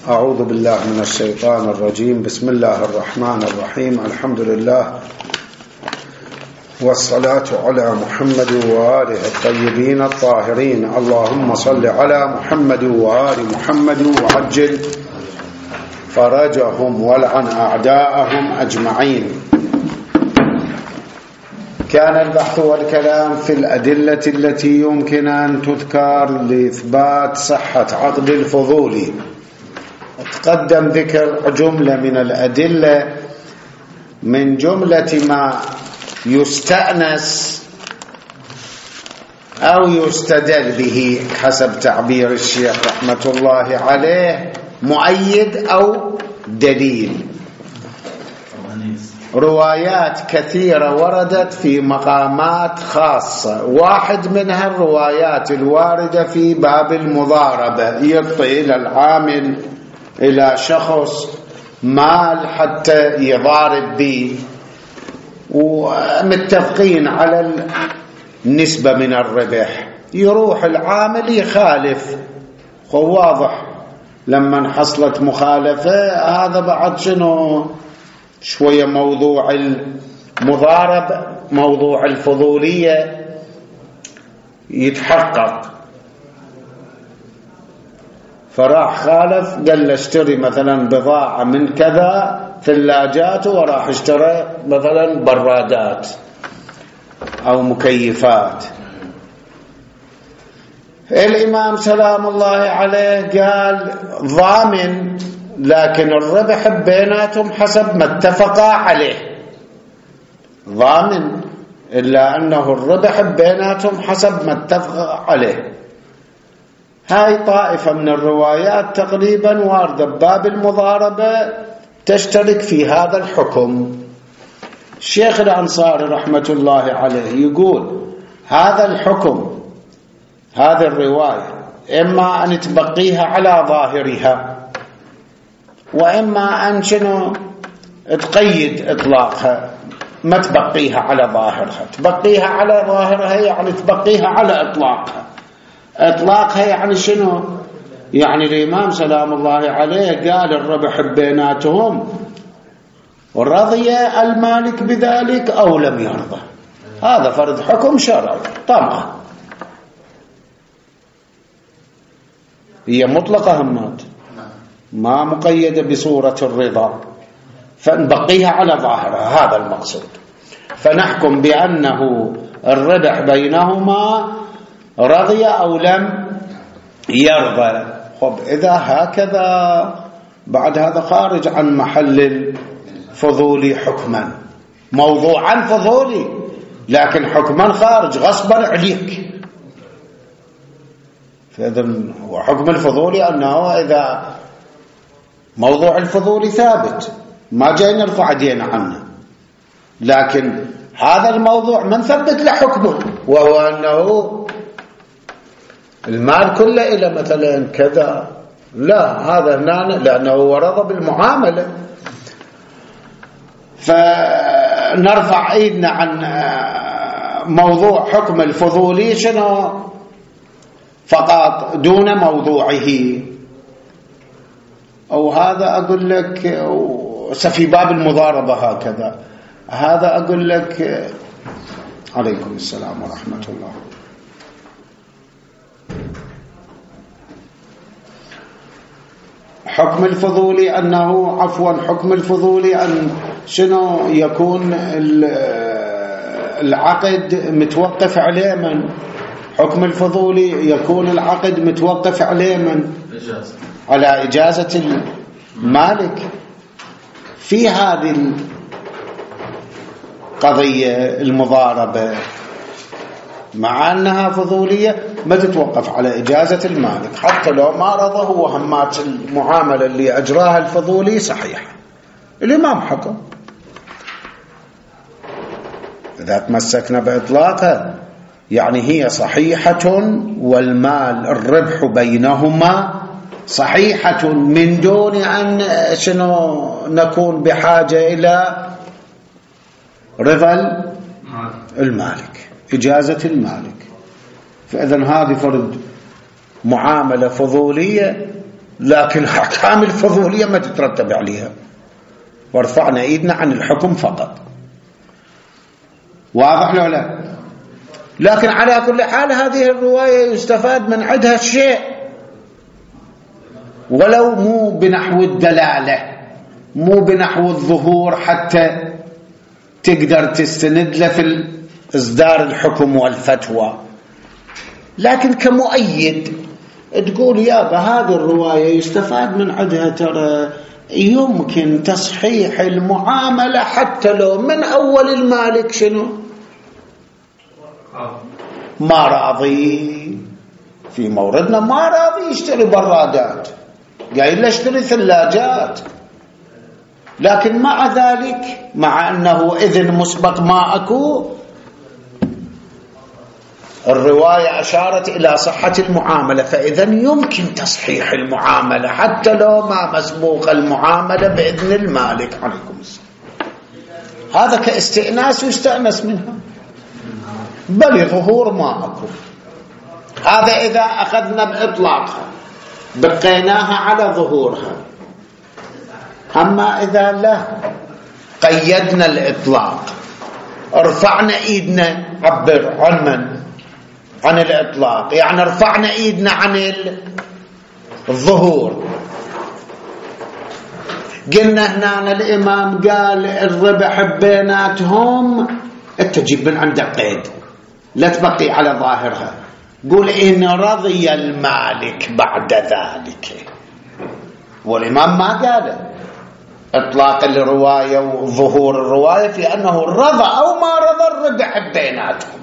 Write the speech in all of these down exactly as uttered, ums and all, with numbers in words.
أعوذ بالله من الشيطان الرجيم. بسم الله الرحمن الرحيم. الحمد لله والصلاة على محمد وآله الطيبين الطاهرين. اللهم صل على محمد وآل محمد وعجل فرجهم والعن أعداءهم أجمعين. كان البحث والكلام في الأدلة التي يمكن أن تذكر لإثبات صحة عقد الفضولي. تقدم ذكر جملة من الأدلة من جملة ما يستأنس أو يستدل به حسب تعبير الشيخ رحمة الله عليه مؤيد أو دليل. روايات كثيرة وردت في مقامات خاصة، واحد منها الروايات الواردة في باب المضاربة، يعطي إلى العامل إلى شخص مال حتى يضارب به ومتفقين على النسبة من الربح، يروح العامل يخالف. واضح لما حصلت مخالفة هذا بعد شنو شوية موضوع المضارب موضوع الفضولية يتحقق. فراح خالف، قال له اشتري مثلا بضاعة من كذا ثلاجات، وراح اشتري مثلا برادات أو مكيفات. الإمام سلام الله عليه قال ضامن، لكن الربح بيناتهم حسب ما اتفقا عليه. ضامن إلا أنه الربح بيناتهم حسب ما اتفقا عليه. هاي طائفة من الروايات تقريبا واردة بباب المضاربة تشترك في هذا الحكم. الشيخ الأنصاري رحمة الله عليه يقول هذا الحكم، هذه الرواية إما أن تبقيها على ظاهرها، وإما أن شنو تقيد إطلاقها، ما تبقيها على ظاهرها. تبقيها على ظاهرها يعني تبقيها على إطلاقها. إطلاقها يعني شنو؟ يعني الإمام سلام الله عليه قال الربح بيناتهم، ورضي المالك بذلك أو لم يرضى. هذا فرض حكم شرعي طبعا، هي مطلقة همات ما مقيدة بصورة الرضا، فنبقيها على ظاهرها. هذا المقصود. فنحكم بأنه الربح بينهما رضي أو لم يرضى. خب إذا هكذا بعد هذا خارج عن محل الفضولي حكما، موضوعا فضولي لكن حكما خارج غصبا عليك. فإذن وحكم الفضولي أنه إذا موضوع الفضولي ثابت ما جاي نرفع يدينا عنه، لكن هذا الموضوع من ثبت له حكمه، وهو أنه المال كله إلى مثلا كذا. لا، هذا هنا لأنه ورضى بالمعاملة، فنرفع ايدنا عن موضوع حكم الفضولي شنو فقط دون موضوعه. أو هذا أقول لك في باب المضاربة هكذا. هذا أقول لك عليكم السلام ورحمة الله. حكم الفضولي أنه عفوا حكم الفضولي أن شنو يكون العقد متوقف عليه من حكم الفضولي يكون العقد متوقف عليه من على إجازة المالك. في هذه القضية المضاربة مع أنها فضولية ما تتوقف على إجازة المالك، حتى لو ما رضى هو همات المعاملة اللي أجراها الفضولي صحيحة. الإمام حكم إذا تمسكنا بإطلاقها يعني هي صحيحة، والمال الربح بينهما صحيحة من دون أن شنو نكون بحاجة إلى رضا المالك، إجازة المالك. فإذن هذه فرض معاملة فضولية لكن أحكام الفضولية ما تترتب عليها، ورفعنا إيدنا عن الحكم فقط. واضح لو لا؟ لكن على كل حال هذه الرواية يستفاد من عندها شيء، ولو مو بنحو الدلالة، مو بنحو الظهور حتى تقدر تستند له في إصدار الحكم والفتوى، لكن كمؤيد تقول يابا هذه الرواية يستفاد من عندها ترى يمكن تصحيح المعاملة حتى لو من أول المالك شنو ما راضي، في موردنا ما راضي يشتري برادات، قايل له اشتري ثلاجات، لكن مع ذلك مع أنه إذن مسبق ما أكو، الرواية أشارت إلى صحة المعاملة، فإذا يمكن تصحيح المعاملة حتى لو ما مسبوق المعاملة بإذن المالك. عليكم السلام. هذا كاستئناس يستأنس منها، بل ظهور ما أكو. هذا إذا أخذنا بإطلاقها بقيناها على ظهورها. أما إذا لا قيدنا الإطلاق، رفعنا إيدنا، عبر عن من؟ عن الإطلاق، يعني رفعنا إيدنا عن الظهور. قلنا هنا الإمام قال الربح بيناتهم، أنت تجيب من عندك قيد، لا تبقي على ظاهرها، قول إن رضي المالك بعد ذلك، والإمام ما قال إطلاق الرواية وظهور الرواية في أنه رضى أو ما رضى الربح بيناتهم.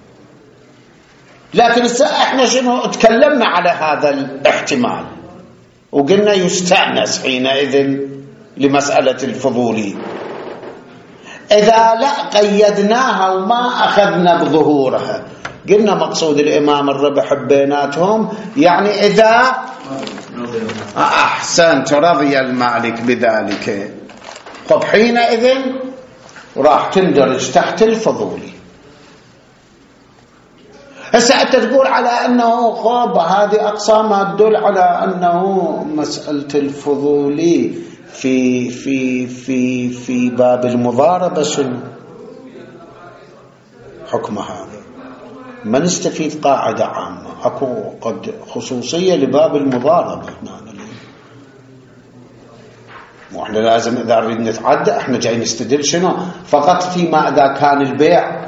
لكن احنا شنو تكلمنا على هذا الاحتمال وقلنا يستأنس حينئذ لمسألة الفضولي. إذا لا قيدناها وما أخذنا بظهورها، قلنا مقصود الإمام الربح بيناتهم، يعني إذا أحسنت رضي المالك بذلك، طب حينئذ راح تندرج تحت الفضولي. هسه أنت تقول على أنه خب هذه أقسامها تدل على أنه مسألة الفضولي في في في في باب المضاربة شنو حكم هذا؟ ما نستفيد قاعدة عامة، أكو قد خصوصية لباب المضاربة هنا، وإحنا لازم إذا نريد نتعدى إحنا جاي نستدل شنو فقط فيما إذا كان البيع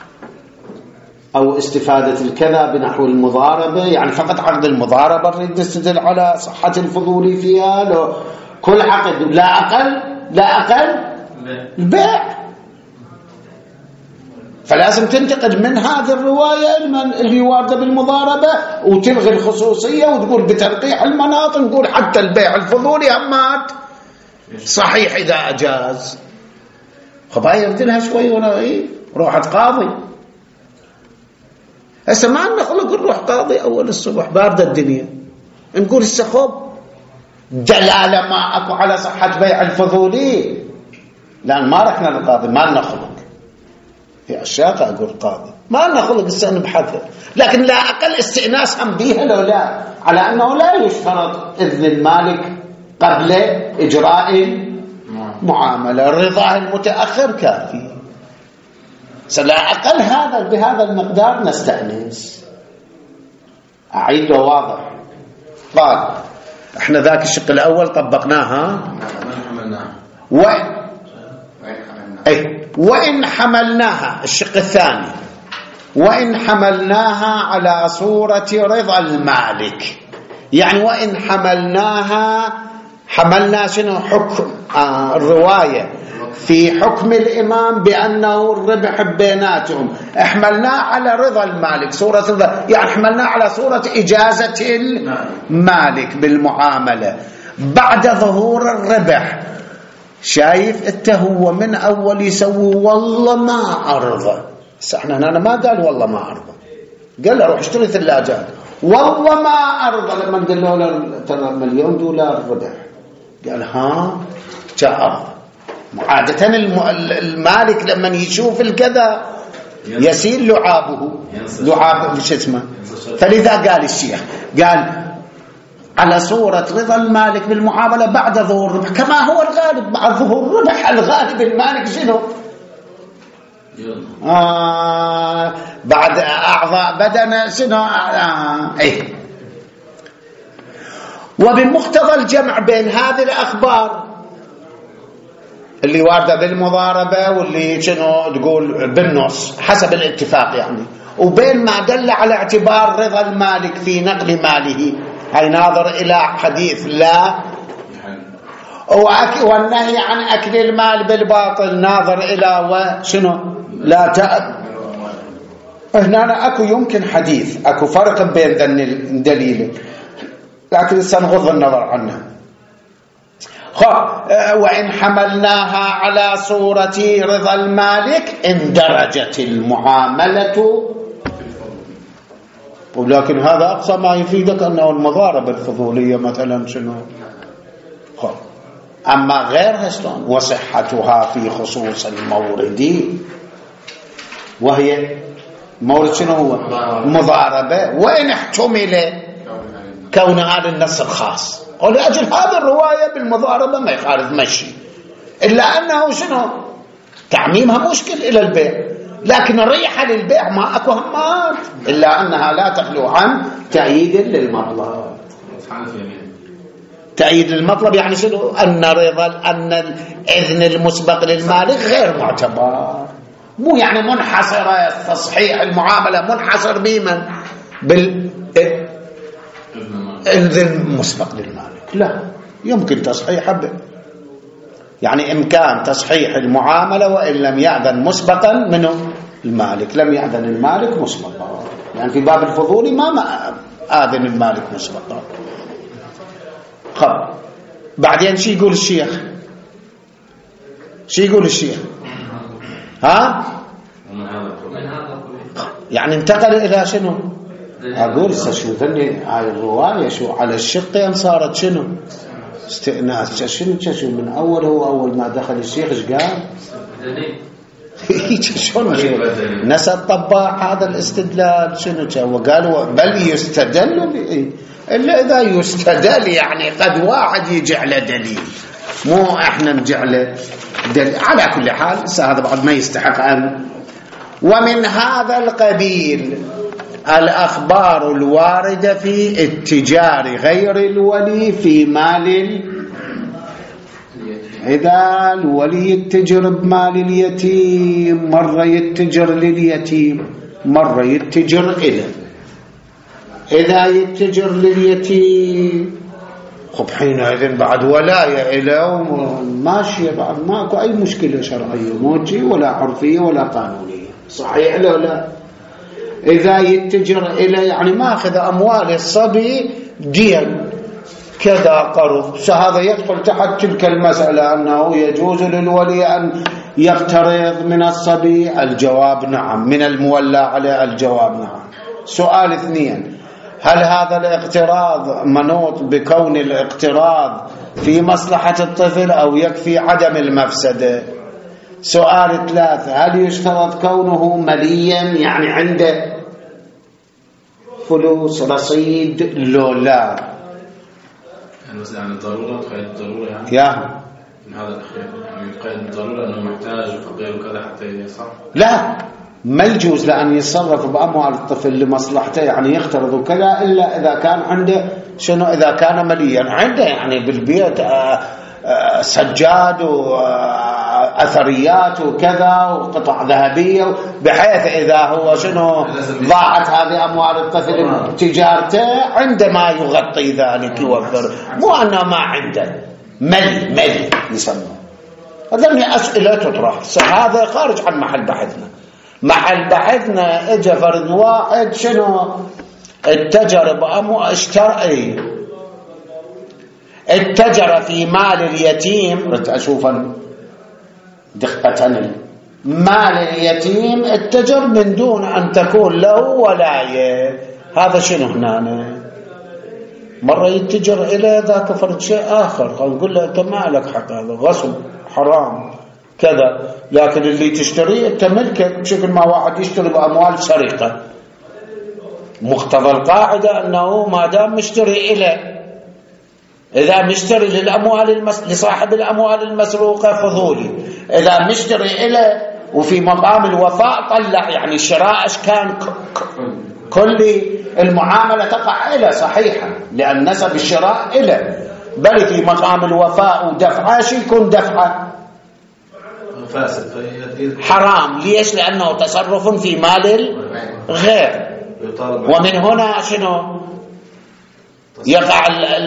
أو استفادة الكذا بنحو المضاربة، يعني فقط عقد المضاربة نريد نستدل على صحة الفضولي فيها، لو كل عقد لا أقل لا أقل البيع. فلازم تنتقد من هذه الرواية اللي واردة بالمضاربة وتلغي الخصوصية وتقول بترقيح المناط، نقول حتى البيع الفضولي همات صحيح إذا أجاز. خبايا يبدلها شوي ولا إيه روحت قاضي. هسه ما نخلق نروح قاضي أول الصبح باردة الدنيا نقول السخوب دلالة ما أكو على صحة بيع الفضولي، لأن ما رحنا للقاضي، ما نخلق في أشياء أقول قاضي ما نخلق السنة بحثه، لكن لا أقل استئناس هم بيها لو لا، على أنه لا يشترط إذن المالك قبل إجراء معاملة، الرضا المتأخر كافي. لا أقل هذا بهذا المقدار نستأنس. أعيد واضح. قال احنا ذاك الشق الأول طبقناها وإن أي وإن حملناها، الشق الثاني وإن حملناها على صورة رضا المالك، يعني وإن حملناها حملنا شنو حكم آه الرواية في حكم الإمام بأنه الربح بيناتهم، احملناه على رضا المالك صورة رضا، يعني حملناه على صورة إجازة المالك بالمعاملة بعد ظهور الربح. شايف انت هو من أول يسوي والله ما أرضى، بس احنا هنا ما قال والله ما أرضى، قال اروح اشتري ثلاجات والله ما أرضى. لما قال له ترى مليون دولار ربح قال ها جاء أرضى. عادة المالك لما يشوف الكذا يسير لعابه لعاب شو اسمه، فلذا قال الشيخ قال على صورة رضا المالك بالمعاملة بعد ظهور الربح، كما هو الغالب بعد ظهور الربح. الغالب المالك شنو؟ آه بعد أعضاء بدنه شنو؟ آه إيه. وبمقتضى الجمع بين هذه الأخبار اللي واردة بالمضاربة واللي شنو تقول بالنص حسب الاتفاق يعني، وبين ما دل على اعتبار رضا المالك في نقل ماله، هي ناظر إلى حديث لا والنهي عن أكل المال بالباطل، ناظر إلى وشنو لا تأكل. هنا أكو يمكن حديث، أكو فرق بين ذن دليل، لكن سنغض النظر عنه. وإن حملناها على صورة رضا المالك اندرجت المعاملة، ولكن هذا أقصى ما يفيدك أنه المضاربة الفضولية مثلا شنو. أما غيرها شلون؟ وصحتها في خصوص المورد، وهي مورد شنو هو؟ مضاربة، وإن احتمل كون هذا النص الخاص، ولأجل هذا الرواية بالمضاربة ما يخالف مشي، إلا أنه شنو تعميمها مشكل إلى البيع، لكن الريحة للبيع ما أكو همات، إلا أنها لا تخلو عن تأييد للمطلب. تأييد المطلب يعني شنو؟ أن رضا أن الإذن المسبق للمالك غير معتبر، مو يعني منحصرة تصحيح المعاملة منحصر بمن؟ بالإذن المسبق للمالك، لا يمكن تصحيح به، يعني إمكان تصحيح المعاملة وإن لم يأذن مسبقا منه المالك، لم يأذن المالك مسبقا، يعني في باب الفضول ما, ما آذن المالك مسبقا. خب بعدين شي يقول الشيخ؟ شي يقول الشيخ؟ ها يعني انتقل إلى شنو؟ أقول شو ذني على الرواية شو على الشقين صارت شنو استئناس، شنو شنو من أول هو أول ما دخل الشيخ إيش قال؟ شنو نسى الطباع هذا الاستدلال شنو وقالوا بل يستدل به، إلا إذا يستدل يعني قد واحد يجعل دليل، مو إحنا نجعل دليل. على كل حال هذا بعد ما يستحق أن. ومن هذا القبيل الأخبار الواردة في اتجار غير الولي في مال، إذا الولي يتجر بمال اليتيم، مرة يتجر لليتيم مرة يتجر إليه، إذا يتجر لليتيم خب حينئذ بعد ولاية إليه ماشية، بعد ماكو أي مشكلة شرعية موجي ولا عرفية ولا قانونية، صحيح لا لا. إذا يتجر إليه يعني ما أخذ أموال الصبي دين كذا قرض، فهذا يدخل تحت تلك المسألة أنه يجوز للولي أن يقترض من الصبي. الجواب نعم، من المولى عليه الجواب نعم. سؤال اثنين، هل هذا الاقتراض منوط بكون الاقتراض في مصلحة الطفل أو يكفي عدم المفسدة؟ سؤال ثلاثة، هل يشترط كونه مليا يعني عنده فلوس رصيد لو لا؟ يعني مثلا عن الضرورة، قيد الضرورة يعني يا من هذا الأخير يعني قيد الضرورة أنه محتاج وفقير وكذا حتى يصح؟ لا، ما يجوز لأن يتصرف بأموال الطفل لمصلحته يعني يقترض وكذا، إلا إذا كان عنده شنو، إذا كان مليا عنده يعني بالبيت آآ آآ سجاد وأثريات وكذا وقطع ذهبية، بحيث إذا هو شنو ضاعت هذه أموال الطفل تجارته عندما يغطي ذلك يوفر، مو أنه ما عنده ملي ملي يسموه. هذه أسئلة تطرح، هذا خارج عن محل بحثنا. محل بحثنا اجى فرد واحد شنو اتجر بأمو اشترى اتجر في مال اليتيم، اشوف دقة مال اليتيم اتجر من دون ان تكون له ولاية. هذا شنو هنا؟ مرة يتجر الى ذاك فرد شيء اخر، نقول له انت ما لك حق، هذا غصب حرام كذا، لكن اللي تشتريه انت ملكك بشكل ما واحد يشتري بأموال سرقة. مقتضى القاعدة أنه ما دام مشتري إليه إذا مشتري للأموال المس... لصاحب الأموال المسروقة فضولي، إذا مشتري إله وفي مقام الوفاء طلع، يعني الشراء كان ك... ك... كل المعاملة تقع إله صحيحة لأن نسب الشراء إله، بل في مقام الوفاء ودفعه شيء يكون دفعه فاسد حرام. ليش؟ لأنه تصرف في مال الغير. ومن هنا شنو يقع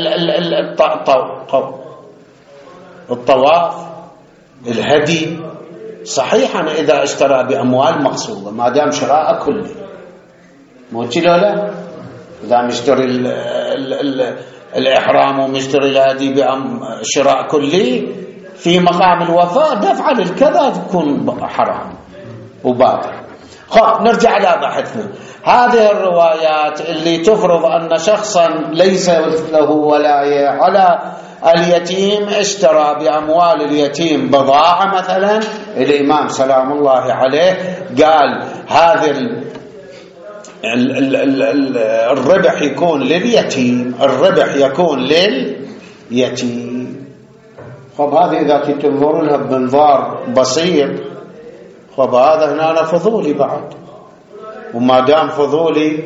الطواف الهدي صحيحا إذا اشترى بأموال مقصودة، ما دام شراء كله مو كده. لا، إذا مشتري ال ال ال الإحرام ومشتري الهدي بشراء كلي في مقام الوفاء دفع للكذا تكون حرام وباطل. خب نرجع إلى بحثنا. هذه الروايات اللي تفرض أن شخصا ليس له ولاية على اليتيم اشترى بأموال اليتيم بضاعة مثلا، الإمام سلام الله عليه قال هذا ال ال ال ال ال الربح يكون لليتيم، الربح يكون لليتيم. خب هذه إذا تنظر لها بمنظار بسيط، خب هذا هنا فضولي بعد، وما دام فضولي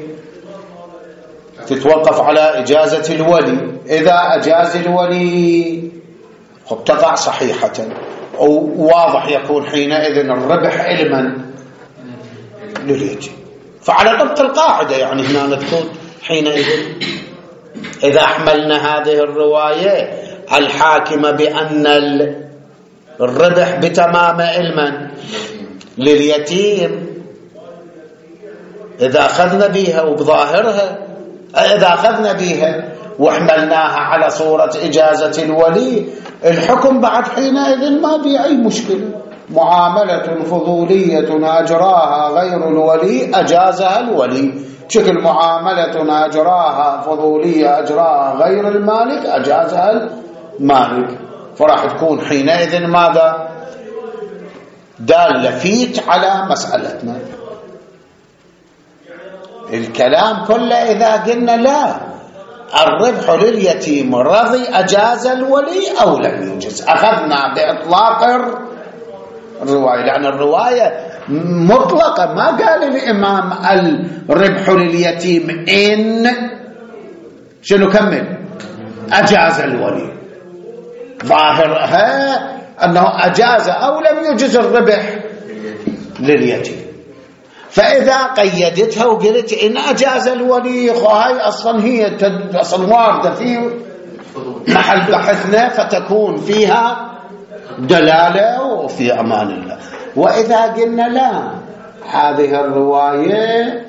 تتوقف على إجازة الولي. إذا أجاز الولي خب تقع صحيحة، وواضح يكون حينئذ الربح علما لليتيم. فعلى طبق القاعدة يعني هنا نقول حينئذ إذا حملنا هذه الرواية الحاكمة بأن الربح بتمام علما لليتيم، إذا أخذنا بها وبظاهرها، إذا أخذنا بها وحملناها على صورة إجازة الولي، الحكم بعد حينئذ ما بي أي مشكلة. معاملة فضولية أجراها غير الولي أجازها الولي، بشكل معاملة أجراها فضولية أجراها غير المالك أجازها المالك. فراح تكون حينئذ ماذا؟ دال فيت على مسألتنا. الكلام كله إذا قلنا لا، الربح لليتيم رضي أجاز الولي أو لم يجز، أخذنا بإطلاق الرواية، لأن الرواية مطلقة، ما قال الإمام الربح لليتيم إن شنو كمل أجاز الولي، ظاهرها أنه أجاز أو لم يجز الربح لليتيم. فإذا قيدتها وقلت إن أجاز الولي، هاي أصلا هي أصلا واردة في محل بحثنا، فتكون فيها دلالة وفي أمان الله. وإذا قلنا لا، هذه الرواية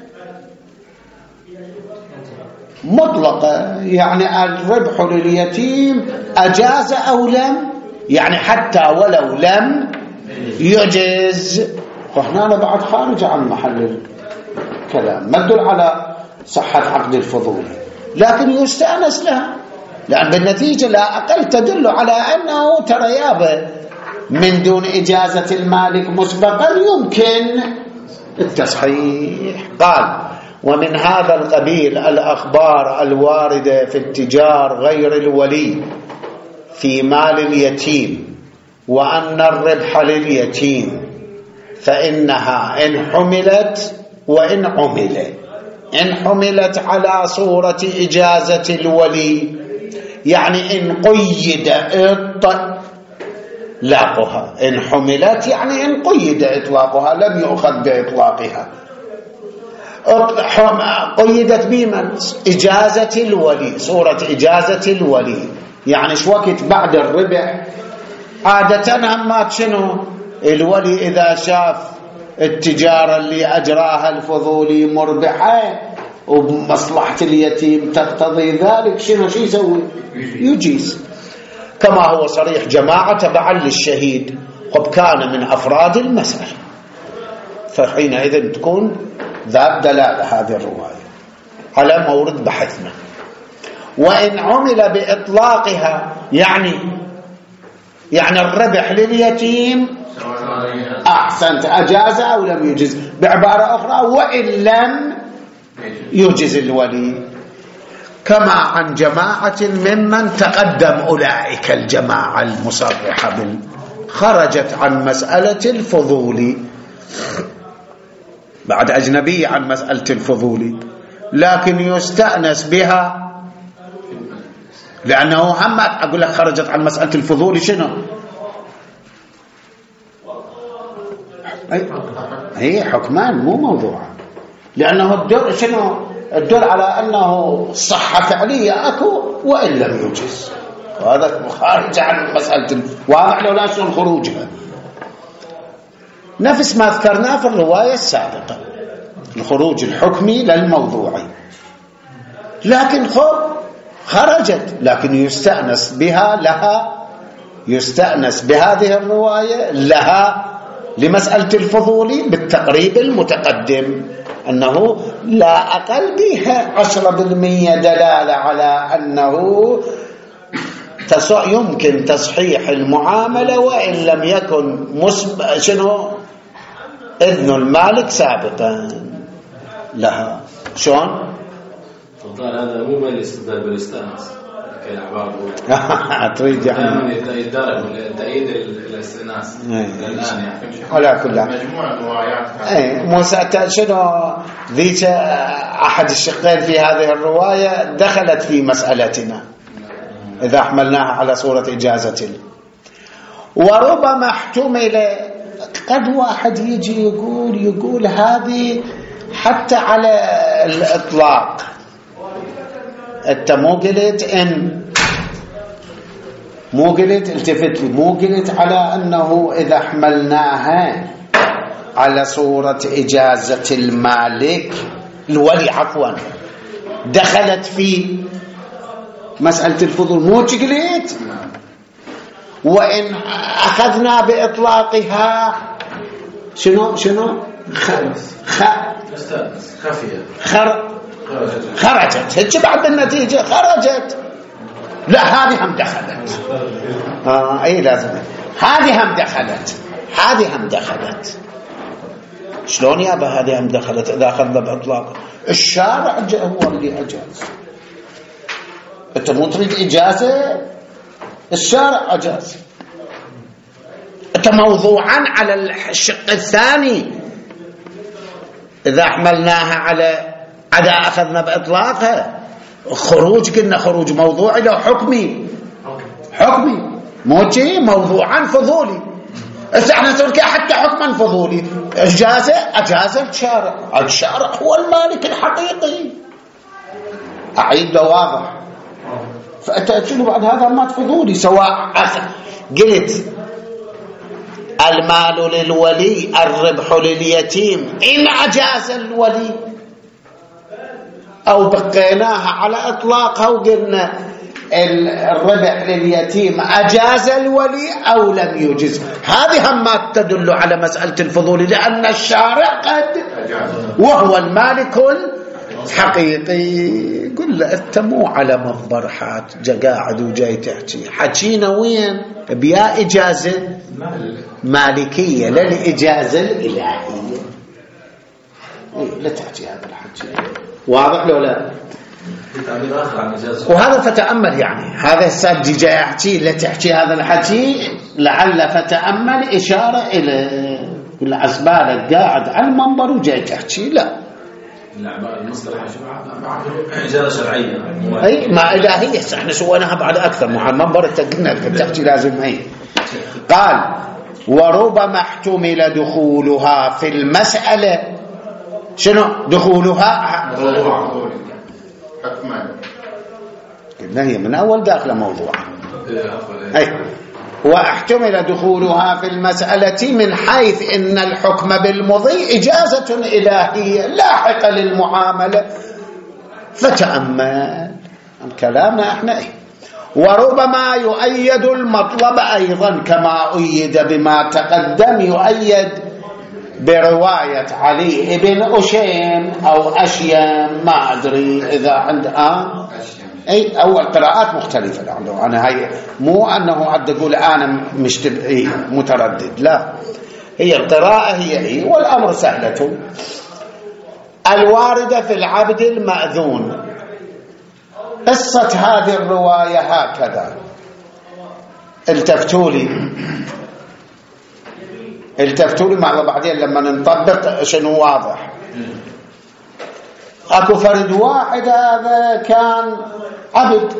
مطلقة، يعني الربح لليتيم أجاز أو لم، يعني حتى ولو لم يجز. وهنا بعد خارج عن محل الكلام، ما تدل على صحة عقد الفضول، لكن يستأنس لها، لأن بالنتيجة لا أقل تدل على أنه ترى يابا من دون إجازة المالك مسبقا يمكن التصحيح. قال ومن هذا القبيل الأخبار الواردة في التجار غير الولي في مال اليتيم، وأن الربح لليتيم، فإنها إن حملت وإن عملت، إن حملت على صورة إجازة الولي، يعني إن قيد إطلاقها، إن حملت يعني إن قيد إطلاقها، لم يؤخذ بإطلاقها، قيدت بمن؟ إجازة الولي، صورة إجازة الولي، يعني شو وقت بعد الربح عادة هم شنو الولي إذا شاف التجارة اللي أجراها الفضولي مربحة وبمصلحة اليتيم تقتضي ذلك، شنو شي يسوي؟ يجيز، كما هو صريح جماعة تبعا للشهيد، قد كان من أفراد المسألة، فحينئذ تكون ذات دلالة هذه الرواية على مورد بحثنا. وإن عمل بإطلاقها يعني يعني الربح لليتيم أحسنت، أجاز أو لم يجز، بعبارة أخرى وإن لم يجز الولي، كما عن جماعة ممن تقدم أولئك الجماعة المصرحة بال خرجت عن مسألة الفضول، بعد أجنبية عن مسألة الفضول، لكن يستأنس بها لأنه هم أقول لك خرجت عن مسألة الفضول شنو؟ هي حكمان مو موضوع، لأنه الدل شنو؟ الدل على أنه صحة فعلية أكو وإن لم يجز، وهذا خارج عن مسألة واضح لو لا شنو خروجها، نفس ما ذكرناه في الرواية السابقة الخروج الحكمي للموضوعي، لكن خرجت لكن يستأنس بها لها يستأنس بهذه الرواية لها لمسألة الفضول بالتقريب المتقدم، أنه لا أقل بها عشرة بالمئة دلالة على أنه يمكن تصحيح المعاملة وإن لم يكن مسب... شنو إذن المالك سابقا لها. شلون؟ هذا مو بالاستدلال بالاستئناس كالعبارة تريد يعني يدرج تأييد الاستئناس الآن يعني على كل مجموعة روايات اي موسى شنو ذيك أحد الشقين في هذه الرواية دخلت في مسألتنا إذا حملناها على صورة إجازة. وربما احتمل قد واحد يجي يقول يقول هذه حتى على الإطلاق، أنت مو قلت إن مو قلت التفت لي مو قلت على أنه إذا حملناها على صورة إجازة المالك الولي عفوا دخلت في مسألة الفضول، مو قلت وإن أخذنا بإطلاقها شنو شنو خ خ خفية خر خرجت هيك بعد النتيجة خرجت، لا هذه هم دخلت آه أي لازم هذه هم دخلت هذه هم دخلت. شلون يابا هذه هم دخلت إذا أخذنا بإطلاق؟ الشارع هو اللي أجاز، أنت مو تريد إجازة، الشارع أجاز، أنت موضوعا على الشق الثاني إذا حملناها على عدا أخذنا بإطلاقها خروج قلنا خروج موضوعي لو حكمي حكمي مو شيء موضوعا فضولي، احنا تركي حتى حكما فضولي إجازة أجاز الشارع، الشارع هو المالك الحقيقي أعيد له واضح. فأنت شنو بعد هذا ما تفضولي سواء قلت المال للولي الربح لليتيم إن أجاز الولي، أو بقيناها على إطلاقها وقلنا الربح لليتيم أجاز الولي أو لم يجز، هذه هم ما تدل على مسألة الفضول لأن الشارع قد وهو المالك الحقيقي. قل له أنت مو على مضبرحات جا قاعد وجاي تحكي حكينا وين بيا إجازة مالكية للإجازة الإلهية، لا تحكي هذا الحكي واضح لو لا؟ وهذا فتأمل يعني هذا السادي جاي يحكي لا تحكي هذا الحكي لعل فتأمل إشارة إلى كل عزبالك قاعد على المنبر وجاي تحكي لا المصطلح إجازة شرعية أي ما إلهية احنا سويناها بعد أكثر مع المنبر قلنا تحكي لازم أي. قال وربما احتمل دخولها في المسألة شنو دخولها حكما قلنا هي من أول داخل موضوع أي. واحتمل دخولها في المسألة من حيث إن الحكم بالمضي إجازة إلهية لاحقة للمعاملة، فتأمل كلامنا احنا. وربما يؤيد المطلب أيضا كما أيد بما تقدم، يؤيد برواية علي بن أشيم أو أشيم ما أدري إذا عند آه أي أول قراءات مختلفة عنده. أنا هاي مو أنه عد أقول أنا مشتب إيه متردد، لا هي القراءة هي إيه والأمر سهلة. الواردة في العبد المأذون قصة هذه الرواية هكذا. التفتوا لي التفتوا لي مع بعدين لما نطبق شنو واضح. اكو فرد واحد هذا كان عبد،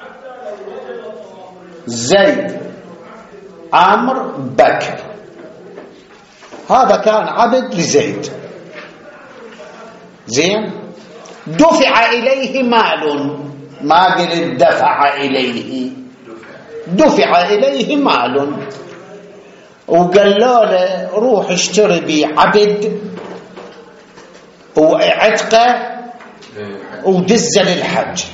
زيد عمرو بكر، هذا كان عبد لزيد. زين، دفع إليه مال، ما قل دفع إليه، دفع إليه مال، وقال له روح اشتري بي عبد وعتقه ودز للحج.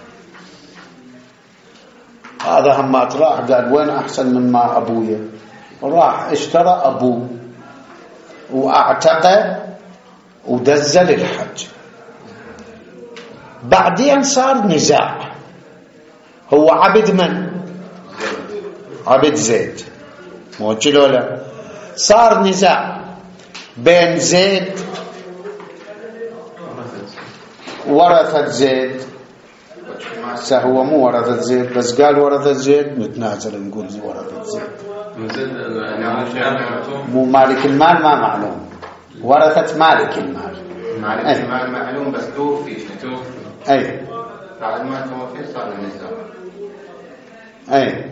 هذا همات راح قال وين أحسن من ما أبويا، راح اشترى أبوه واعتقه ودز للحج. بعدين صار نزاع، هو عبد من؟ عبد زيد، موجه ولا؟ صار نزاع بين زيد ورثة زيد. هو مو ورثة زيد بس قال ورثة زيد، نتنازل نقول ورثة زيد، مو مالك المال ما معلوم، ورثة مالك المال. مالك أي. المال معلوم بس توفي توفي اي بعد ما توفي صار النزاع. اي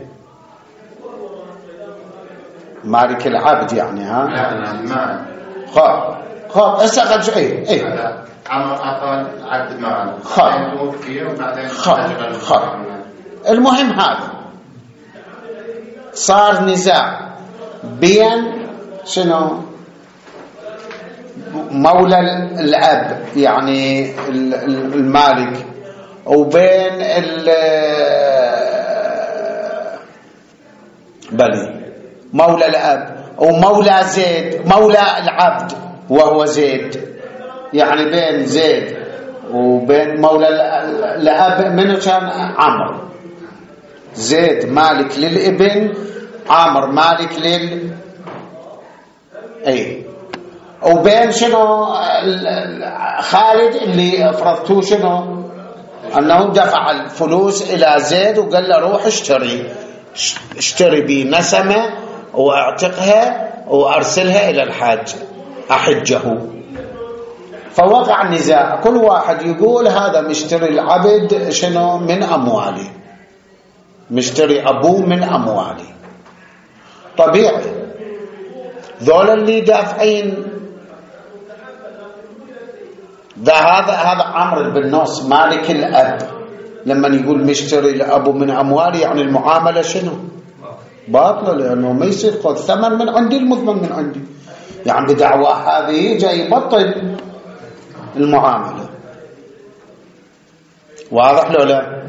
مالك العبد يعني. ها لا المال خاب خاب اسقط شيء. اي عمر اعطى عبد مال خاب توفي وبعدين خاب خاب. المهم هذا صار نزاع بين شنو مولى الأب يعني المالك وبين بلي مولى الأب ومولى زيد مولى العبد وهو زيد، يعني بين زيد وبين مولى الأب. منو كان؟ عمرو. زيد مالك للابن، عمرو مالك لل اي وبين شنو خالد اللي افرضتوه شنو انه دفع الفلوس الى زيد وقال له روح اشتري اشتري بي نسمه واعتقها وارسلها الى الحاج احجه. فوقع النزاع، كل واحد يقول هذا مشتري العبد شنو من اموالي، مشتري ابوه من اموالي. طبيعي ذول اللي دافعين ده هذا هذا عمرو بن نص مالك الأب لما يقول مشتري الأب من أموالي، يعني المعاملة شنو؟ باطلة، لأنه ما يصير خذ ثمن من عندي المضمن من عندي، يعني بدعوة هذه جاي يبطل المعاملة. واضح لو لا؟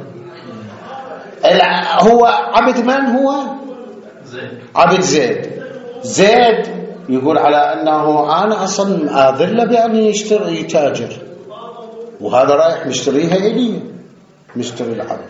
هو عبد من هو؟ زيد. عبد زيد. زيد يقول على أنه أنا أصلا أذل بأن يشتري يتاجر، وهذا رايح مشتريها إلي، مشتري العبد.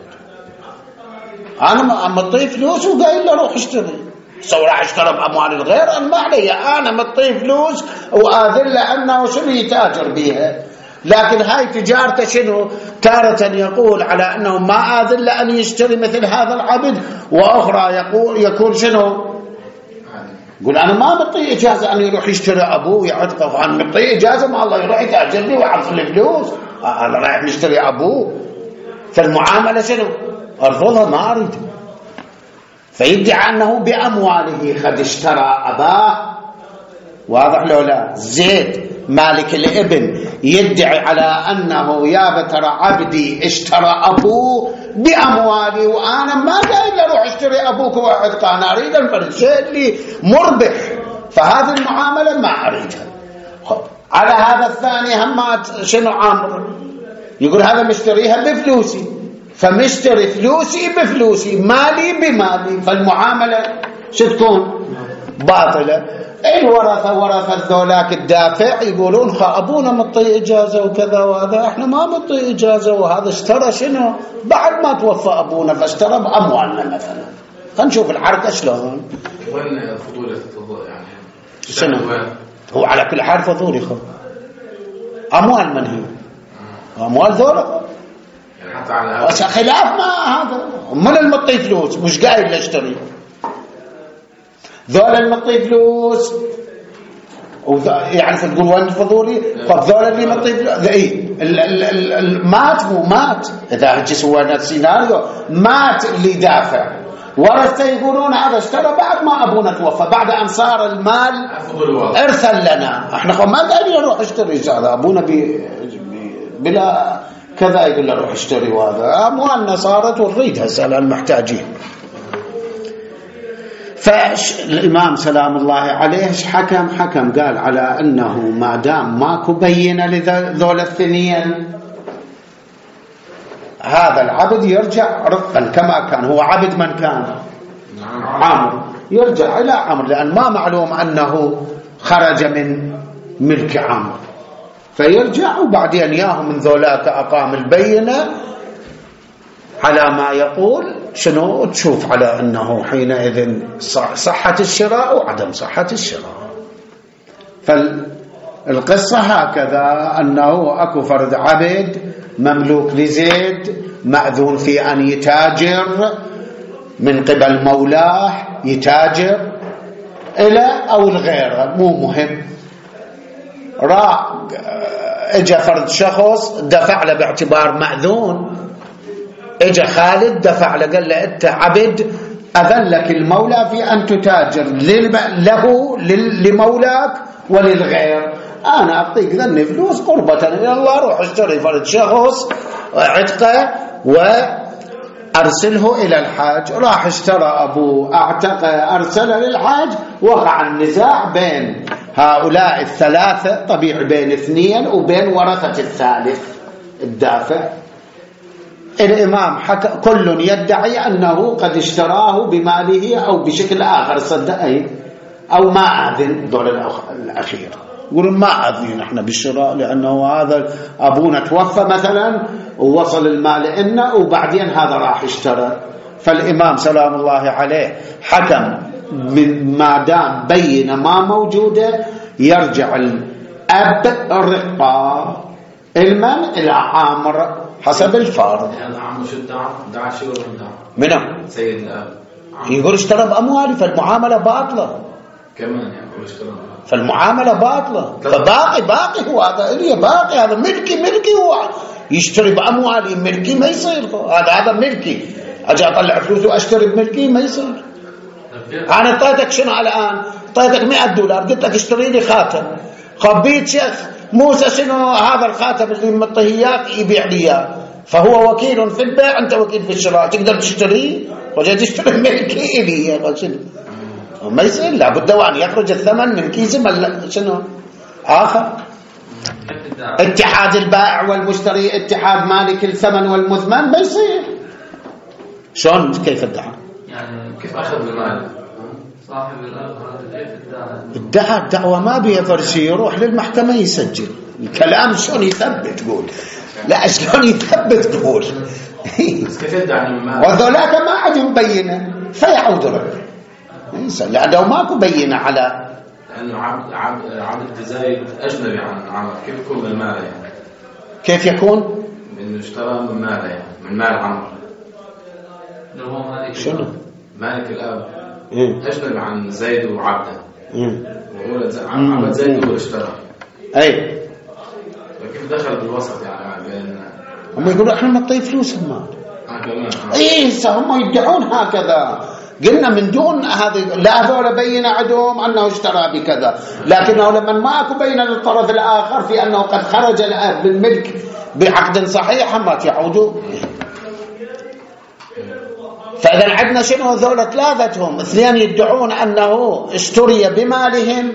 أنا مطيه فلوس وقايل له روح اشتري، سو راح اشتري بأموال الغير، أنا ما علي، أنا مطيه فلوس وأذل أنه شنو يتاجر بها. لكن هاي تجارته شنو؟ تارة يقول على أنه ما أذل أن يشتري مثل هذا العبد، وأخرى يقول يكون شنو؟ يقول أنا ما مطي إجازة أن يروح يشتري أبوه ويعتقه، أنا مطي إجازة ما الله يروح يتاجرني ويعرف الفلوس، أنا رايح نشتري أبوه. فالمعاملة شنو؟ أرفضها، ما أريد. فيدعي أنه بأمواله قد اشترى أباه. واضح لو لا؟ زيد مالك الابن يدعي على أنه يا بترى عبدي اشترى أبوه بأموالي، وأنا ما قايل أروح اشتري أبوك وأعتقه، أنا أريد الشيء اللي مربح، فهذه المعاملة ما أريدها. على هذا الثاني همات شنو عمرو يقول هذا مشتريها بفلوسي، فمشتري فلوسي بفلوسي، مالي بمالي، فالمعاملة شتكون باطلة. الورثة ورثة ذولاك الدافع يقولون خا أبونا مطي إجازة وكذا وهذا، إحنا ما مطي إجازة، وهذا اشترى شنو بعد ما توفى أبونا، فاشترى بأموالنا مثلا. خلينا نشوف الحركة شلون. وين فضولة الفضول يعني شنو هو؟ على كل حال فضولي خو أموال من هي؟ أموال ذولا، يعني حتى على هذا خلاف ما هذا من المطي فلوس مش قايل لاشتري ذول المطي فلوس يعرف تقول وين فضولي طب ذول اللي مطي فلوس اي مات مو مات اذا هجي سوينا السيناريو مات اللي دافع ورثته يقولون هذا اشترى بعد ما ابونا توفى بعد ان صار المال ارثا لنا احنا ما قاعدين نروح اشتري هذا ابونا بي بلا كذا يقول له روح اشتري وهذا اموالنا صارت ونريد هسه المحتاجين. فالامام سلام الله عليه حكم حكم قال على انه ما دام ماكو بينه لذول الاثنين هذا العبد يرجع رقا كما كان هو عبد من كان عمرو يرجع الى عمرو لان ما معلوم انه خرج من ملك عمرو فيرجع وبعدين ياهو من ذولاك أقام البينة على ما يقول شنو تشوف على أنه حينئذ صحة الشراء وعدم صحة الشراء. فالقصة هكذا أنه أكو فرد عبد مملوك لزيد مأذون في أن يتاجر من قبل مولاه يتاجر إلى أو الغير مو مهم راح اجى فرد شخص دفع له باعتبار مأذون اجى خالد دفع له قال له انت عبد اذن لك المولى في ان تتاجر له لمولاك وللغير انا اعطيك ذني فلوس قربة الى الله روح اشتري فرد شخص عتقه وارسله الى الحاج راح اشترى ابوه اعتقه ارسله للحاج وقع النزاع بين هؤلاء الثلاثة طبيعي بين اثنين وبين ورثة الثالث الدافع. الإمام حكى كل يدعي أنه قد اشتراه بماله أو بشكل آخر صدقه أو ما أذن دول الأخير يقولون ما أذن احنا بالشراء لأنه هذا أبونا توفى مثلا ووصل المال إنه وبعدين هذا راح اشترى. فالإمام سلام الله عليه حكم من ما دام بين ما موجودة يرجع الأب الرقة المن إلى عامر حسب الفرض. يعني عامر شو الدعم دعا شو الدعم منهم سيد الأب يقول اشترى بأموالي فالمعاملة باطلة كمان يعني يقول اشترى فالمعاملة باطلة فباقي باقي هو هذا إلي باقي هذا ملكي ملكي هو يشتري بأموالي ملكي ما يصير هذا هذا ملكي أجي أطلع فلوس وأشتري بملكي ما يصير. أنا طيتك شنو الآن طيتك مئة دولار قلت لك اشتري لي خاتم خبيت شيخ موسى شنو هذا الخاتم اللي مطيه إياك يبيع لي إياه فهو وكيل في البيع أنت وكيل في الشراء تقدر تشتريه وجاي تشتري ملكي إلي ما يصير لابد أن يخرج الثمن من كيس شنو آخر. اتحاد البائع والمشتري اتحاد مالك الثمن والمثمن ما يصير شلون كيف ادعى يعني كيف أخذ المال صاحب الأرض كيف ادعى ادعى الدعوة ما بيها فرشي يروح للمحكمة يسجل الكلام شلون يثبت قول لا شلون يثبت قول كيف ادعى المال وذولاك ما عندهم بينة فيعود رجل لأنه ماكو بينة على لأنه عبد عبد عبد زايد أجنبي عن عمر كيف يكون من ماله يعني كيف يكون إنه اشترى من ماله يعني من مال عمر شنو مالك الأب إيه؟ أجنبي عن زيد وعبده إيه؟ وهو عن عبد زيد هو اشترى أي كيف دخل بالوسط يعني بين هم يقولوا إحنا نعطي فلوس المال آه كمان إيه هم يدعون هكذا قلنا من دون هذه لا هذول بين عندهم أنه اشترى بكذا لكنه لما ما أكو بين للطرف الآخر في أنه قد خرج الأب بالملك بعقد صحيح ما يعودوا. فإذا عندنا شنو ذولا ثلاثتهم اثنين يدعون أنه اشتري بمالهم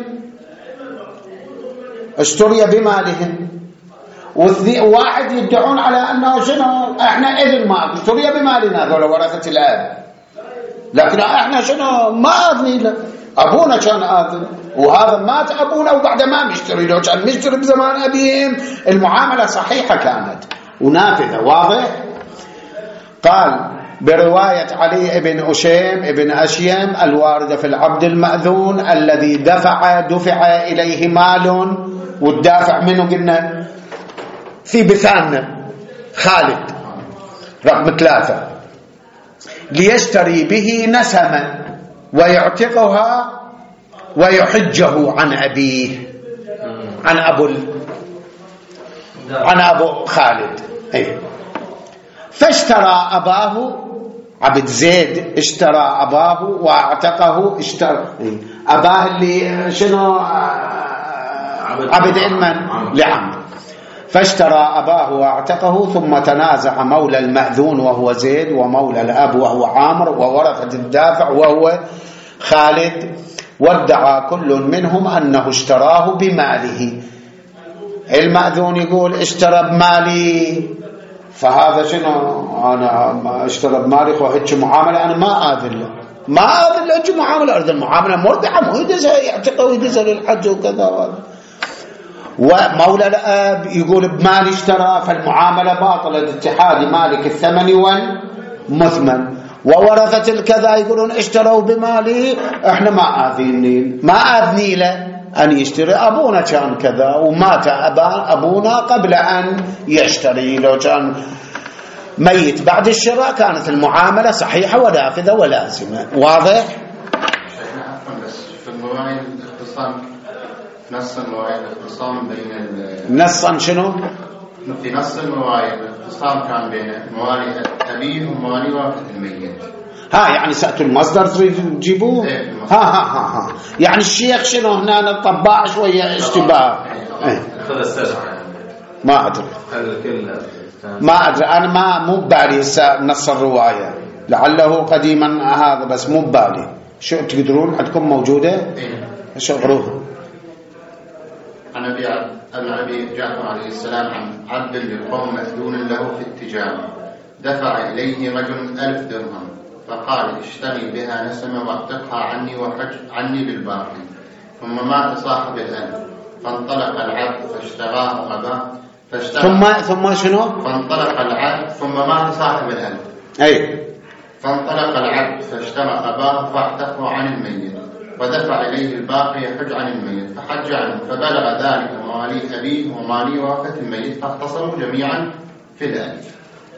اشتري بمالهم وواحد يدعون على أنه شنو احنا إذن ما اشتري بمالنا ذولا ورثة الآب لكن احنا شنو ما أذني له أبونا كان آذن وهذا مات أبونا وبعد ما مشتري له كان مشتري بزمان أبيهم المعاملة صحيحة كانت ونافذة واضح. قال برواية علي بن أشيم بن أشيم الواردة في العبد المأذون الذي دفع دفع إليه مال والدافع منه قلنا في بثانة خالد رقم ثلاثة ليشتري به نسما ويعتقها ويحجه عن أبيه، عن أبو عن أبو خالد. أي. فاشترى أباه عبد زيد، اشترى أباه واعتقه، اشترى أباه اللي شنو عبد علما لعم، فاشترى أباه واعتقه، ثم تنازع مولى المأذون وهو زيد ومولى الأب وهو عامر وورثة الدافع وهو خالد، وادعى كل منهم أنه اشتراه بماله. المأذون يقول اشترى بمالي، فهذا شنو أنا اشترى بمالي وهج معاملة أنا ما آذل ما آذل هج معاملة، أرض المعاملة مربحة مو يدزها يعتقه ويدزها للحج وكذا وهذا. ومولى الأب يقول بمالي اشترى، فالمعاملة باطلة اتحاد مالك الثمن والمثمن. وورثة الكذا يقولون اشتروا بمالي، احنا ما آذيني ما آذني له أن يشتري، أبونا كان كذا ومات أبا أبونا قبل أن يشتري، لو كان ميت بعد الشراء كانت المعاملة صحيحة ونافذة ولازمة. واضح؟ بس في المواريث الاختصام، نص المواريث الاختصام بين نصا شنو؟ في نص المواريث الاختصام كان بين موالي أبيه وموالي ورثة الميت. ها يعني سأتوا المصدر تجيبوه. ها ها ها ها يعني الشيخ شنو هنا الطباع شوية اشتباه. هذا استجع ما أدري ما أدري أنا ما مو ببالي نص الرواية، لعله قديما هذا بس مو ببالي. شو تقدرون عندكم موجودة؟ شو غروها؟ عن أبي عن أبي جعفر عليه السلام عن عبد للقوم مأذون له في التجارة، دفع إليه رجل ألف درهم فقال اشتري بها نسمة واعتقها عني وحج عني بالباقي، ثم مات صاحب الألف فانطلق العبد فاشتراه أباه فاشترى ثم ثم شنو؟ فانطلق العبد ثم مات صاحب الألف أي فانطلق العبد فاشترى أباه فاعتقه عن الميت ودفع إليه الباقي يحج عن الميت فحج عنه، فبلغ ذلك موالي أبيه ومالي ورثة الميت فاختصروا جميعا في الألف.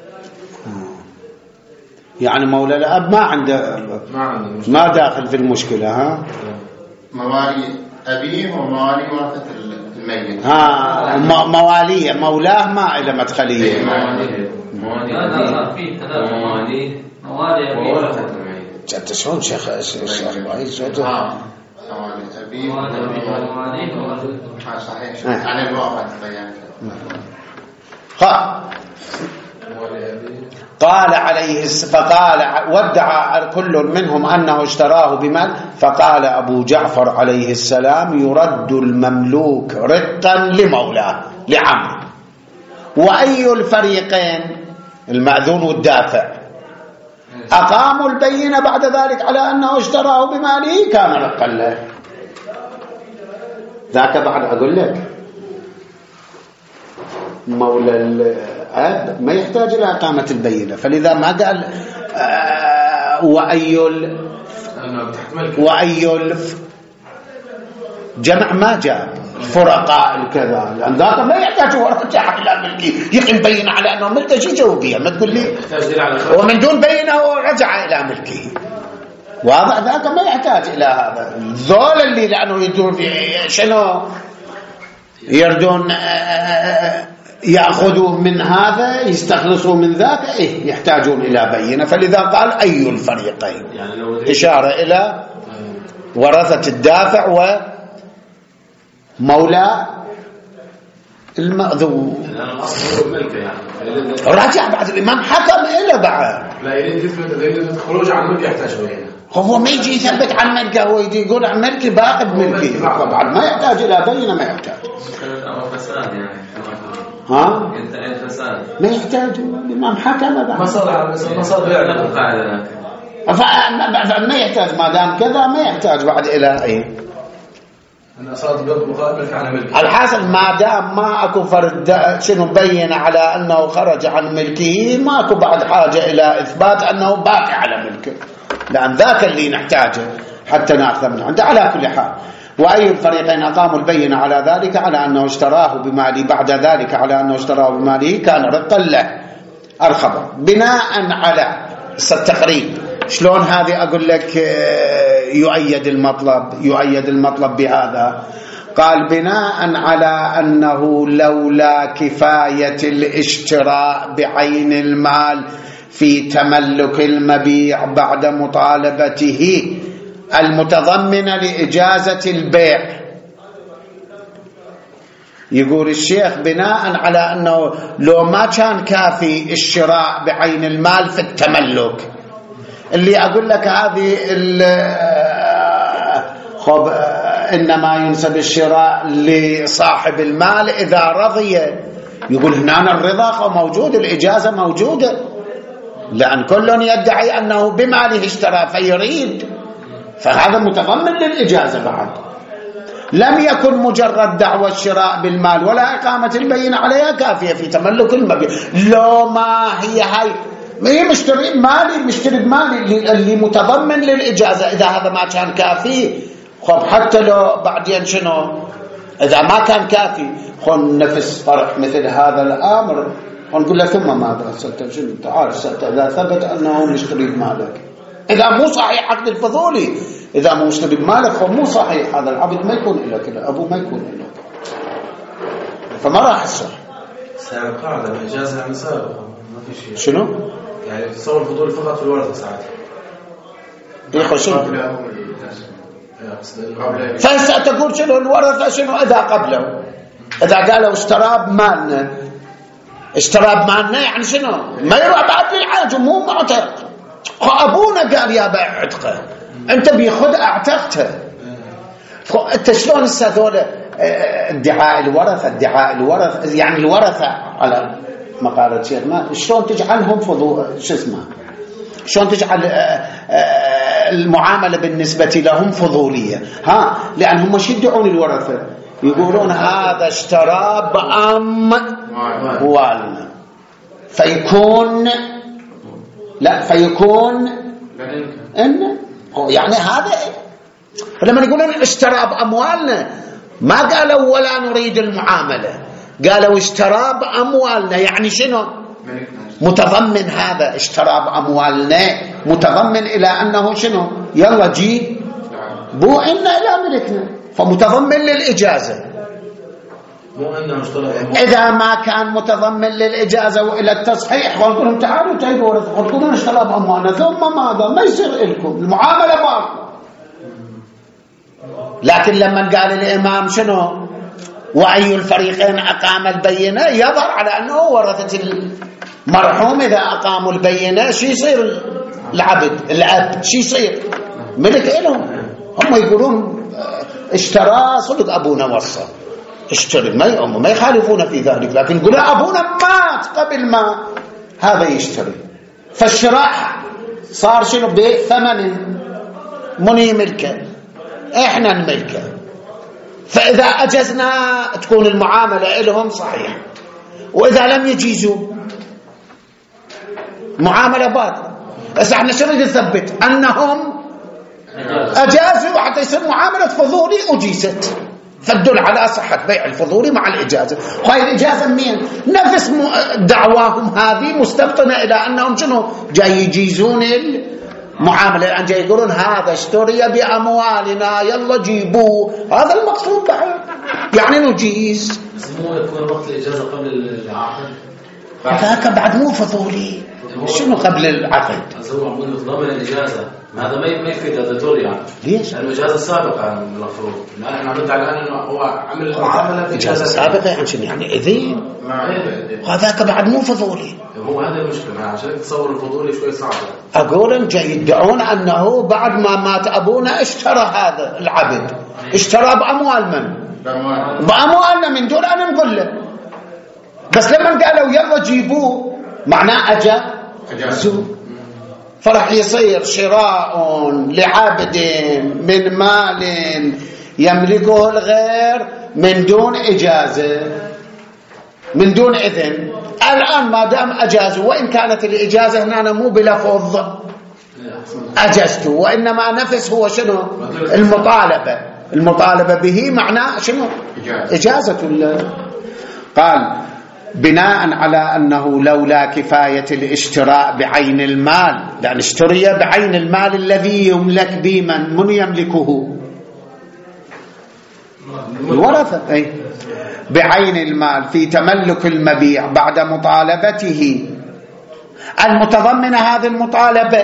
يعني مولى الأب ما عنده ما داخل في المشكلة. ها موالي أبيه وموالي ورثة الميت. ها مواليه مولاه ما إلى مدخلية. موالي لا في ثلاث موالي موالي وورثة الميت. أنت شلون شيخ الشيخ رئيس؟ ها موالي أبيه وموالي ها صحيح عن الواقع بيان. قال قال عليه فقال وادعى كل منهم أنه اشتراه بمال، فقال أبو جعفر عليه السلام يرد المملوك رقا لمولاه لعمه. وأي الفريقين المأذون والدافع أقاموا البينة بعد ذلك على أنه اشتراه بماله كان رقا له. ذاك بعد أقول لك مولى الأب ما يحتاج إلى إقامة البينة، فلذا ما قال آه وأي وأي جمع ما جاء فرقاء الكذا، لأن ذاك ما يحتاج ورجع إلى ملكه يقيم بينة على أنه ملكه شيء جوبية، ما تقول لي ومن دون بينة ورجع إلى ملكه. واضح ذاك ما يحتاج إلى هذا. ذول اللي لأنه يدون في شنو يردون يأخذوا من هذا يستخلصوا من ذاك إيه يحتاجون إلى بينة، فلذا قال أي الفريقين يعني إشارة إلى ورثة الدافع ومولى المأذون. رجع بعد الإمام حكم إلى بعد لا يريد خروج عن ملك يحتاج بينة. هو ما يجي يثبت عن ملكه، هو يجي يقول عن ملكي باقي بملكي، طبعا ما يحتاج إلى بينة ما يحتاج. فساد يعني ها انت فساد ما يحتاج الإمام حكم بعد ما صار ما صار بيعنا القاعدة فما يحتاج ما دام كذا ما يحتاج بعد إلى أي أنا صار ملك على ملك. الحاصل ما دام ما أكو فرد شنو بين على أنه خرج عن ملكه ما أكو بعد حاجة إلى إثبات أنه باقي على ملكه، لأن ذاك اللي نحتاجه حتى نأخذ منه عنده. على كل حال وأي الفريقين أقاموا البينة على ذلك على أنه اشتراه بماله بعد ذلك على أنه اشتراه بماله كان رقا له. الخبر بناء على التقريب. شلون هذه أقول لك يؤيد المطلب؟ يؤيد المطلب بهذا، قال بناء على أنه لولا كفاية الاشتراء بعين المال في تملك المبيع بعد مطالبته المتضمنة لإجازة البيع. يقول الشيخ بناء على أنه لو ما كان كافي الشراء بعين المال في التملك، اللي أقول لك هذه خب إنما ينسب الشراء لصاحب المال إذا رضي. يقول هنا الرضا موجود، الإجازة موجودة، لأن كل يدعي أنه بماله اشترى فيريد، فهذا متضمن للإجازة. بعد لم يكن مجرد دعوى الشراء بالمال ولا إقامة البينة عليها كافية في تملك المبيع. لو ما هي هاي هي مشتري مالي، مشتري بمالي اللي متضمن للإجازة، إذا هذا ما كان كافي خب حتى لو بعدين شنو إذا ما كان كافي خل نفس طرح مثل هذا الأمر ونقول له ثم ماذا ستة شنو تعال ستة إذا ثبت أنه مشتري بمالك، إذا مو صحيح عقد الفضولي، إذا مو مشتري بمالك هو مو صحيح، هذا العبد ما يكون إلا كذا، أبوه ما يكون إلا فما راح يصح. سابقا قاعدة الإجازة يعني سابقا ما في شيء. شنو؟ يعني تصور الفضولي فقط في الورثة ساعات. يخو شنو؟ فهسه تقول شنو الورثة شنو إذا قبله، إذا قالوا اشترى بمالنا، اشترى بمالنا يعني شنو؟ ما يروح بعد للحاج مو معتق. أبونا قال يا بيع عتقه، أنت بيخد اعتقته. أنت شلون السادولة ادعاء الورثة ادعاء الورثة يعني الورثة على مقالة شيخ ما شلون تجعلهم فضول شو اسمه شلون تجعل المعاملة بالنسبة لهم فضولية؟ ها لأنهم مش يدعون الورثة، يقولون هذا اشترى بأموالنا فيكون لا فيكون إن يعني هذا لما يقولون اشترى بأموالنا ما قالوا ولا نريد المعاملة، قالوا اشترى بأموالنا يعني شنو متضمن هذا اشترى بأموالنا متضمن إلى أنه شنو يلا جي بو إنا إلى ملكنا فمتضمن للإجازة. إذا ما كان متضمن للإجازة وإلى التصحيح ونقول لهم تعالوا تعالوا ورثة قلتوا اشترى بأموالنا ثم ماذا ما يصير لكم المعاملة باطلة. لكن لما قال الإمام شنو وأي الفريقين أقام البينة يظهر على أنه ورثة المرحوم إذا أقاموا البينة شو يصير العبد الأب شو يصير ملك لهم. هم يقولون اشترى صدق أبونا وصى اشتري ما يؤمن ما يخالفون في ذلك، لكن يقولون أبونا مات قبل ما هذا يشتري، فالشراء صار شنو بثمن مني ملكه احنا نملكه، فإذا أجزنا تكون المعاملة لهم صحيحة، وإذا لم يجيزوا معاملة باطلة. بس احنا شو نريد نثبت أنهم أجازوا حتى يصير معاملة فضولي أجيزت، فالدل على صحة بيع الفضولي مع الإجازة. وهي الإجازة مين نفس دعواهم هذه مستبطنة إلى أنهم شنو جاي يجيزون المعاملة، الآن جاي يقولون هذا اشتري بأموالنا يلا جيبوه، هذا المقصود بعد يعني نجيز. مو يكون وقت الإجازة قبل العقد هذاك بعد مو فضولي شنو قبل العقد هو عمود ضمن الإجازة هذا ما ما يفيد هذا دور يعني ليش الإجازة السابقة المفروض ما احنا نرد على أنه هو عمل المعاملة في الإجازة السابقة يعني شنو يعني إذن هذاك بعد مو فضولي. هو هذا المشكلة عشان تصور الفضولي شوي صعبة. أقول أن جاي يدعون أنه بعد ما مات أبونا اشترى هذا العبد اشترى بأموال من بأموالنا من دون أن نقول له، بس لما قالوا يلا جيبوه معناه أجا أجازوا، فرح يصير شراء لعبد من مال يملكه الغير من دون إجازة من دون إذن. الآن ما دام أجازوا وإن كانت الإجازة هنا مو بلفظ أجازته وإنما نفس هو شنو المطالبة المطالبة به معناه شنو إجازة الله. قال بناء على أنه لولا كفاية الاشتراء بعين المال، لأن اشتري بعين المال الذي يملك به من من يملكه؟ الورثة. أي بعين المال في تملك المبيع بعد مطالبته المتضمنة هذه المطالبة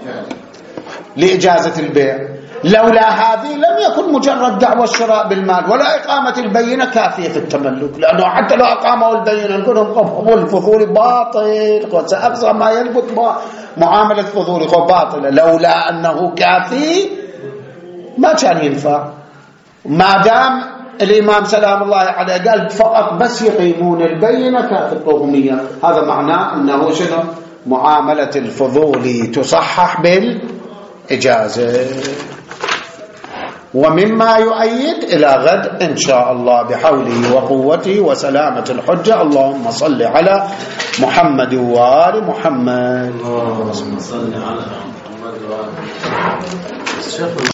لإجازة البيع. لولا هذه لم يكن مجرد دعوى الشراء بالمال ولا إقامة البينة كافية في التملك، لأنه حتى لو أقاموا البينة نقولهم قبول الفضول باطل، وسأقصى ما يلبط معاملة فضول باطلة. لولا أنه كافي ما كان ينفع. ما دام الإمام سلام الله عليه قال فقط بس يقيمون البينة كافي الطغمية، هذا معناه أنه شنو؟ معاملة الفضول تصحح بالإجازة. ومما يؤيد إلى غد إن شاء الله بحوله وقوته وسلامة الحجة. اللهم صل على محمد وآل محمد. اللهم صل على محمد وآل محمد.